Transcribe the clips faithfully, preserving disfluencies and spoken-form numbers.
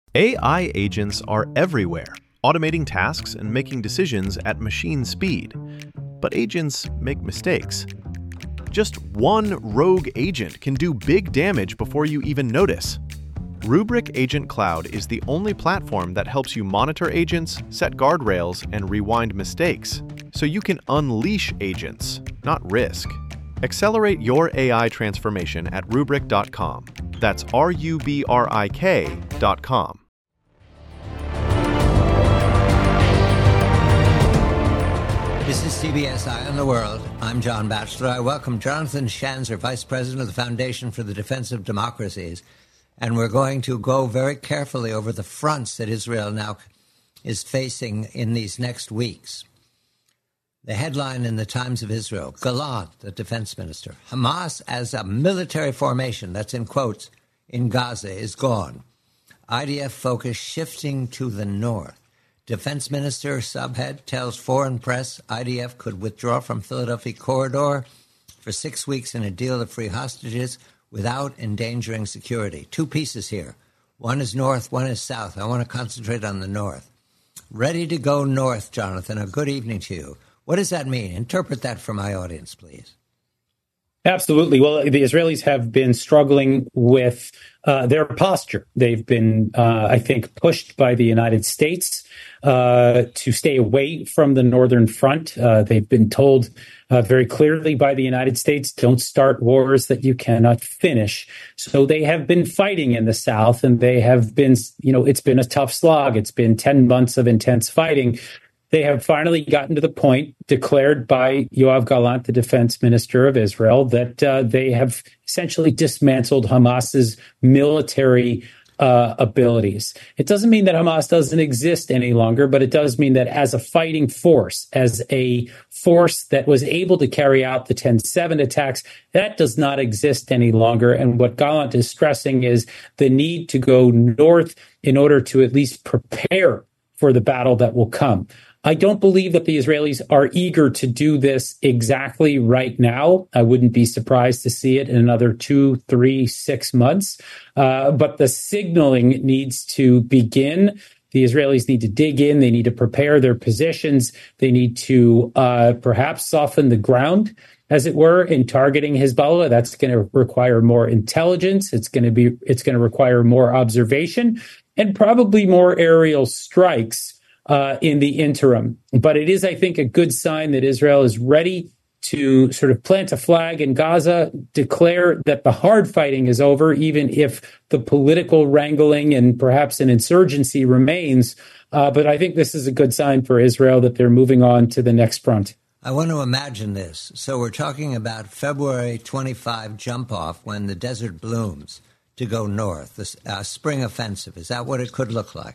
A I agents are everywhere, automating tasks and making decisions at machine speed. But agents make mistakes. Just one rogue agent can do big damage before you even notice. Rubrik Agent Cloud is the only platform that helps you monitor agents, set guardrails, and rewind mistakes, so you can unleash agents, not risk. Accelerate your A I transformation at rubrik dot com. That's R U B R I K dot com. This is C B S Eye on the World. I'm John Batchelor. I welcome Jonathan Schanzer, Vice President of the Foundation for the Defense of Democracies. And we're going to go very carefully over the fronts that Israel now is facing in these next weeks. The headline in the Times of Israel, Gallant, the defense minister, Hamas as a military formation, that's in quotes, in Gaza is gone. I D F focus shifting to the north. Defense Minister Subhead tells foreign press I D F could withdraw from Philadelphia corridor for six weeks in a deal to free hostages without endangering security. Two pieces here. One is north, one is south. I want to concentrate on the north. Ready to go north, Jonathan. A good evening to you. What does that mean? Interpret that for my audience, please. Absolutely. Well, the Israelis have been struggling with uh, their posture. They've been, uh, I think, pushed by the United States uh, to stay away from the northern front. Uh, they've been told uh, very clearly by the United States, don't start wars that you cannot finish. So they have been fighting in the south, and they have been, you know, it's been a tough slog. It's been ten months of intense fighting. They have finally gotten to the point declared by Yoav Gallant, the defense minister of Israel, that uh, they have essentially dismantled Hamas's military uh, abilities. It doesn't mean that Hamas doesn't exist any longer, but it does mean that as a fighting force, as a force that was able to carry out the ten seven attacks, that does not exist any longer. And what Gallant is stressing is the need to go north in order to at least prepare for the battle that will come. I don't believe that the Israelis are eager to do this exactly right now. I wouldn't be surprised to see it in another two, three, six months. Uh, but the signaling needs to begin. The Israelis need to dig in. They need to prepare their positions. They need to uh, perhaps soften the ground, as it were, in targeting Hezbollah. That's going to require more intelligence. It's going to be, it's going to require more observation and probably more aerial strikes Uh, in the interim. But it is, I think, a good sign that Israel is ready to sort of plant a flag in Gaza, declare that the hard fighting is over, even if the political wrangling and perhaps an insurgency remains. Uh, but I think this is a good sign for Israel that they're moving on to the next front. I want to imagine this. So we're talking about February twenty-fifth jump off when the desert blooms to go north, the uh, spring offensive. Is that what it could look like?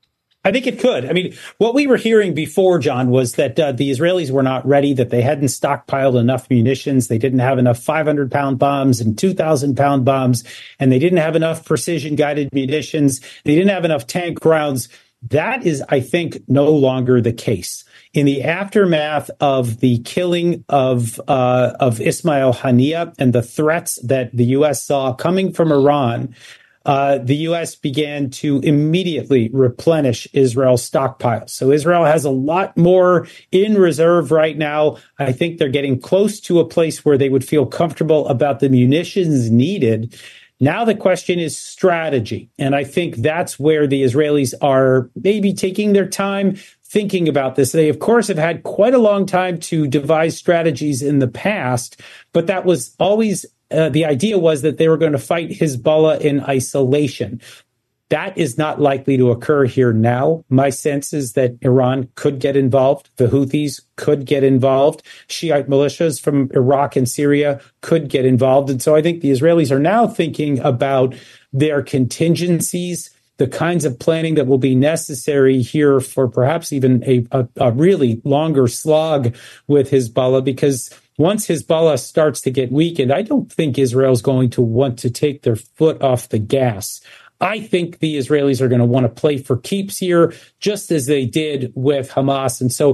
I think it could. I mean, what we were hearing before, John, was that uh, the Israelis were not ready, that they hadn't stockpiled enough munitions. They didn't have enough five hundred pound bombs and two thousand pound bombs, and they didn't have enough precision guided munitions. They didn't have enough tank rounds. That is, I think, no longer the case. In the aftermath of the killing of uh, of Ismail Haniyeh and the threats that the U S saw coming from Iran, Uh, the U S began to immediately replenish Israel's stockpiles. So Israel has a lot more in reserve right now. I think they're getting close to a place where they would feel comfortable about the munitions needed. Now the question is strategy. And I think that's where the Israelis are maybe taking their time thinking about this. They, of course, have had quite a long time to devise strategies in the past, but that was always Uh, the idea was that they were going to fight Hezbollah in isolation. That is not likely to occur here now. My sense is that Iran could get involved. The Houthis could get involved. Shiite militias from Iraq and Syria could get involved. And so I think the Israelis are now thinking about their contingencies, the kinds of planning that will be necessary here for perhaps even a, a, a really longer slog with Hezbollah, because once Hezbollah starts to get weakened, I don't think Israel's going to want to take their foot off the gas. I think the Israelis are going to want to play for keeps here, just as they did with Hamas. And so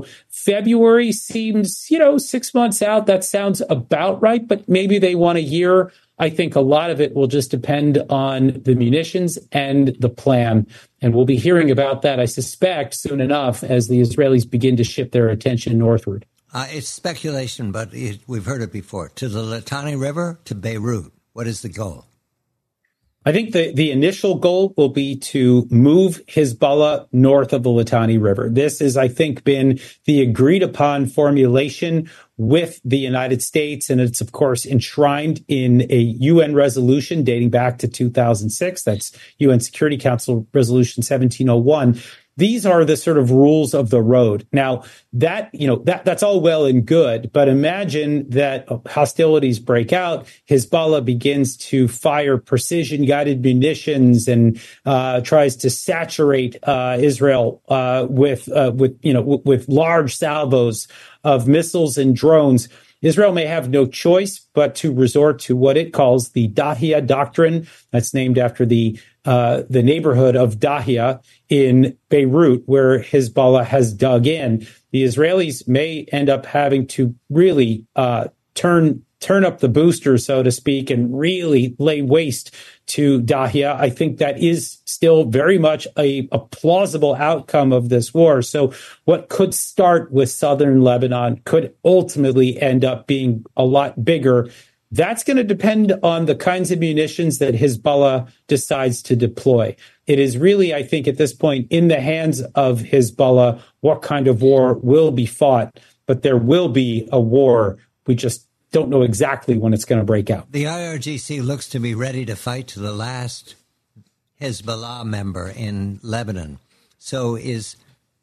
February seems, you know, six months out. That sounds about right, but maybe they want a year. I think a lot of it will just depend on the munitions and the plan. And we'll be hearing about that, I suspect, soon enough as the Israelis begin to shift their attention northward. Uh, it's speculation, but it, we've heard it before. To the Litani River, to Beirut. What is the goal? I think the, the initial goal will be to move Hezbollah north of the Litani River. This has, I think, been the agreed upon formulation with the United States. And it's, of course, enshrined in a U N resolution dating back to two thousand six. That's U N Security Council Resolution seventeen oh one. These are the sort of rules of the road. Now, that, you know, that, that's all well and good, but imagine that hostilities break out. Hezbollah begins to fire precision guided munitions and, uh, tries to saturate, uh, Israel, uh, with, uh, with, you know, w- with large salvos of missiles and drones. Israel may have no choice but to resort to what it calls the Dahia Doctrine. That's named after the uh, the neighborhood of Dahia in Beirut, where Hezbollah has dug in. The Israelis may end up having to really uh, turn turn up the booster, so to speak, and really lay waste to Dahia. I think that is still very much a, a plausible outcome of this war. So what could start with southern Lebanon could ultimately end up being a lot bigger. That's going to depend on the kinds of munitions that Hezbollah decides to deploy. It is really, I think, at this point in the hands of Hezbollah what kind of war will be fought. But there will be a war. We just don't know exactly when it's going to break out. The I R G C looks to be ready to fight to the last Hezbollah member in Lebanon. So is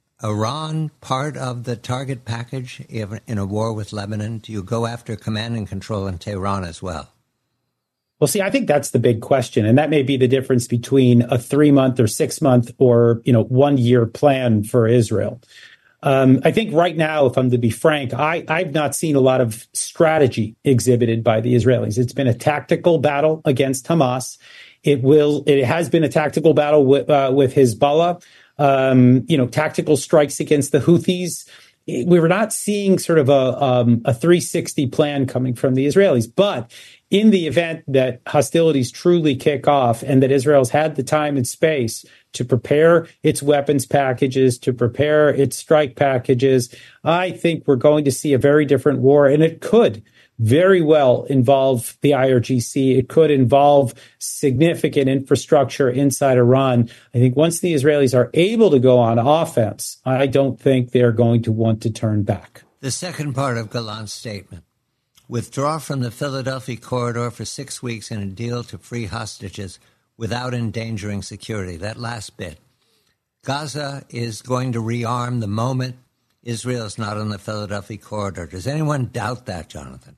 Iran part of the target package in a war with Lebanon? Do you go after command and control in Tehran as well? Well, see, I think that's the big question. And that may be the difference between a three month or six month or, you know, one year plan for Israel. Um, I think right now, if I'm to be frank, I, I've not seen a lot of strategy exhibited by the Israelis. It's been a tactical battle against Hamas. It will, it has been a tactical battle with, uh, with Hezbollah. Um, you know, tactical strikes against the Houthis. We were not seeing sort of a, um, a three sixty plan coming from the Israelis. But in the event that hostilities truly kick off and that Israel's had the time and space to prepare its weapons packages, to prepare its strike packages, I think we're going to see a very different war. And it could very well involve the I R G C. It could involve significant infrastructure inside Iran. I think once the Israelis are able to go on offense, I don't think they're going to want to turn back. The second part of Gallant's statement: withdraw from the Philadelphia corridor for six weeks in a deal to free hostages without endangering security. That last bit. Gaza is going to rearm the moment Israel is not on the Philadelphia corridor. Does anyone doubt that, Jonathan?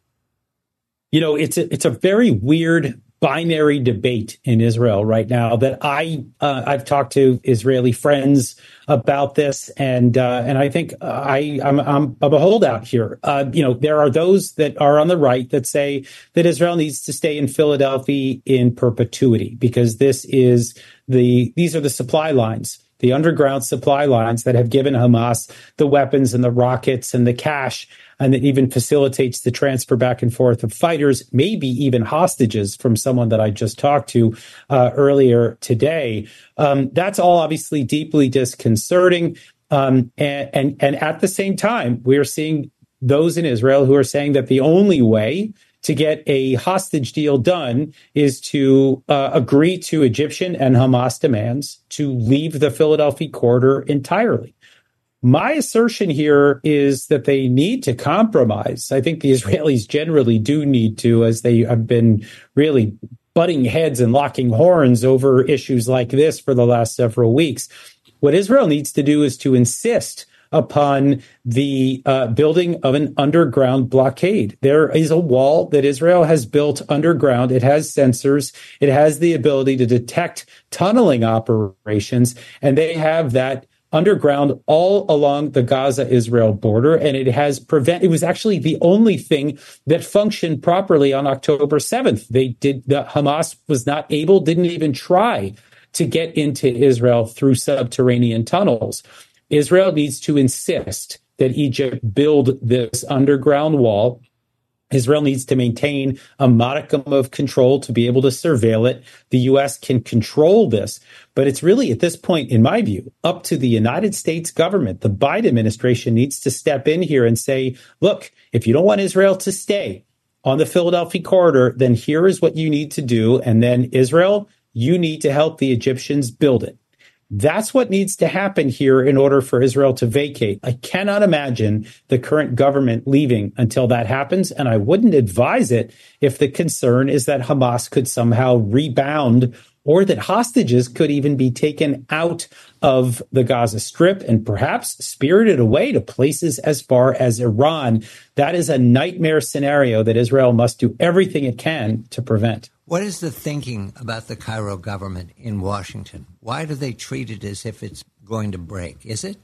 You know, it's a, it's a very weird binary debate in Israel right now that I, uh, I've talked to Israeli friends about this. And, uh, and I think I, I'm, I'm a holdout here. Uh, you know, there are those that are on the right that say that Israel needs to stay in Philadelphia in perpetuity because this is the, these are the supply lines, the underground supply lines that have given Hamas the weapons and the rockets and the cash, and that even facilitates the transfer back and forth of fighters, maybe even hostages from someone that I just talked to uh, earlier today. Um, that's all obviously deeply disconcerting. Um, and, and, and at the same time, we are seeing those in Israel who are saying that the only way to get a hostage deal done is to uh, agree to Egyptian and Hamas demands to leave the Philadelphia corridor entirely. My assertion here is that they need to compromise. I think the Israelis generally do need to, as they have been really butting heads and locking horns over issues like this for the last several weeks. What Israel needs to do is to insist upon the uh, building of an underground blockade. There is a wall that Israel has built underground. It has sensors. It has the ability to detect tunneling operations, and they have that underground all along the Gaza-Israel border, and it has prevent. It was actually the only thing that functioned properly on October seventh. They did. The Hamas was not able, didn't even try to get into Israel through subterranean tunnels. Israel needs to insist that Egypt build this underground wall Israel needs to maintain a modicum of control to be able to surveil it. The U S can control this, but it's really at this point, in my view, up to the United States government. The Biden administration needs to step in here and say, look, if you don't want Israel to stay on the Philadelphia corridor, then here is what you need to do. And then Israel, you need to help the Egyptians build it. That's what needs to happen here in order for Israel to vacate. I cannot imagine the current government leaving until that happens, and I wouldn't advise it if the concern is that Hamas could somehow rebound or that hostages could even be taken out of the Gaza Strip and perhaps spirited away to places as far as Iran. That is a nightmare scenario that Israel must do everything it can to prevent. What is the thinking about the Cairo government in Washington? Why do they treat it as if it's going to break? Is it?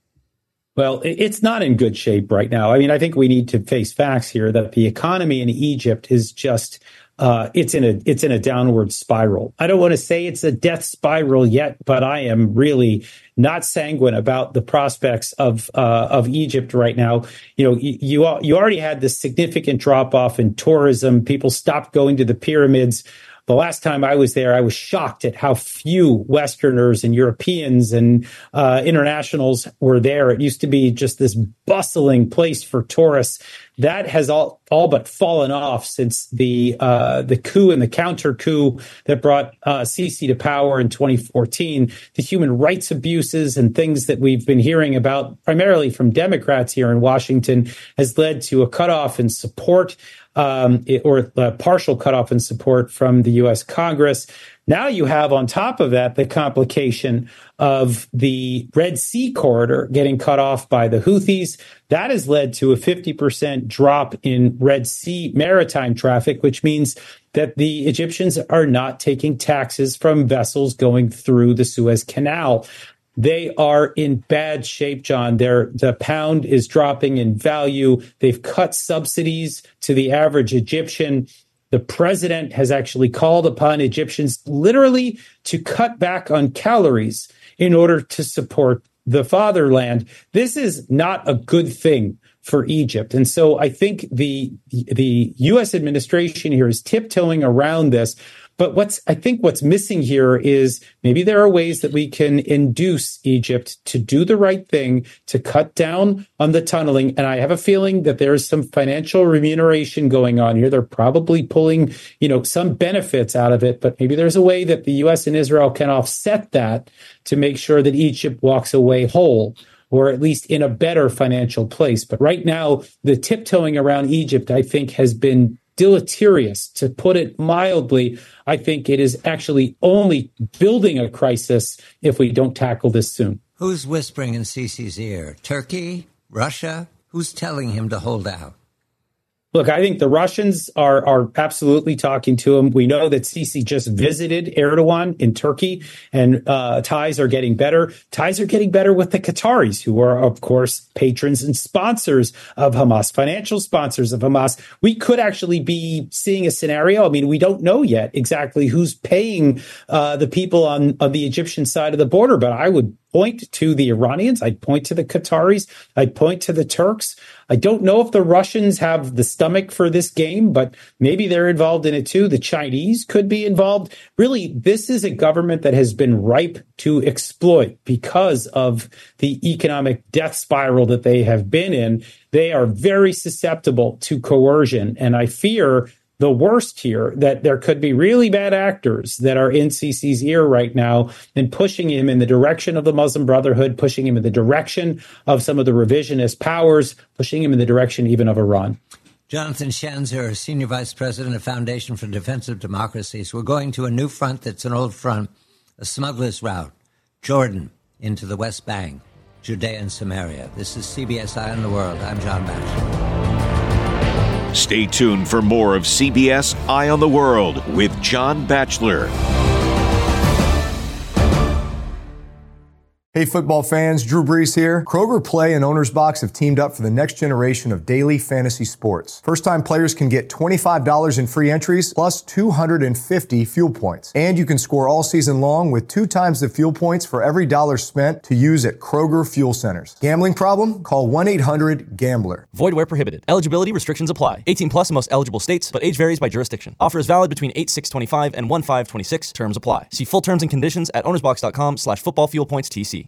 Well, it's not in good shape right now. I mean, I think we need to face facts here that the economy in Egypt is just uh, it's in a it's in a downward spiral. I don't want to say it's a death spiral yet, but I am really not sanguine about the prospects of uh, of Egypt right now. You know, you you, you already had this significant drop off in tourism. People stopped going to the pyramids. The last time I was there, I was shocked at how few Westerners and Europeans and uh, internationals were there. It used to be just this bustling place for tourists. That has all, all but fallen off since the uh, the coup and the counter coup that brought uh, Sisi to power in twenty fourteen. The human rights abuses and things that we've been hearing about, primarily from Democrats here in Washington, has led to a cutoff in support. Um, or a partial cutoff in support from the U S Congress. Now you have on top of that the complication of the Red Sea corridor getting cut off by the Houthis. That has led to a fifty percent drop in Red Sea maritime traffic, which means that the Egyptians are not taking taxes from vessels going through the Suez Canal. They are in bad shape, John. Their, the pound is dropping in value. They've cut subsidies to the average Egyptian. The president has actually called upon Egyptians literally to cut back on calories in order to support the fatherland. This is not a good thing for Egypt. And so I think the the U S administration here is tiptoeing around this. But what's I think what's missing here is maybe there are ways that we can induce Egypt to do the right thing, to cut down on the tunneling. And I have a feeling that there is some financial remuneration going on here. They're probably pulling, you know, some benefits out of it. But maybe there's a way that the U S and Israel can offset that to make sure that Egypt walks away whole, or at least in a better financial place. But right now, the tiptoeing around Egypt, I think, has been deleterious, to put it mildly. I think it is actually only building a crisis if we don't tackle this soon. Who's whispering in Sisi's ear? Turkey? Russia? Who's telling him to hold out? Look, I think the Russians are are absolutely talking to him. We know that Sisi just visited Erdogan in Turkey, and uh, ties are getting better. Ties are getting better with the Qataris, who are, of course, patrons and sponsors of Hamas, financial sponsors of Hamas. We could actually be seeing a scenario. I mean, we don't know yet exactly who's paying uh, the people on, on the Egyptian side of the border, but I would point to the Iranians. I'd point to the Qataris. I'd point to the Turks. I don't know if the Russians have the stomach for this game, but maybe they're involved in it too. The Chinese could be involved. Really, this is a government that has been ripe to exploit because of the economic death spiral that they have been in. They are very susceptible to coercion, and I fear the worst here, that there could be really bad actors that are in Sisi's ear right now and pushing him in the direction of the Muslim Brotherhood, pushing him in the direction of some of the revisionist powers, pushing him in the direction even of Iran. Jonathan Schanzer, Senior Vice President of Foundation for Defense of Democracies. We're going to a new front that's an old front, a smuggler's route, Jordan into the West Bank, Judea and Samaria. This is C B S Eye on the World. I'm John Batchelor. Stay tuned for more of C B S Eye on the World with John Batchelor. Hey football fans, Drew Brees here. Kroger Play and Owner's Box have teamed up for the next generation of daily fantasy sports. First-time players can get twenty-five dollars in free entries plus two hundred fifty fuel points. And you can score all season long with two times the fuel points for every dollar spent to use at Kroger Fuel Centers. Gambling problem? Call one eight hundred gambler. Void where prohibited. Eligibility restrictions apply. eighteen plus in most eligible states, but age varies by jurisdiction. Offer is valid between eight six twenty-five and one five twenty-six. Terms apply. See full terms and conditions at ownersbox.com slash football fuel points TC.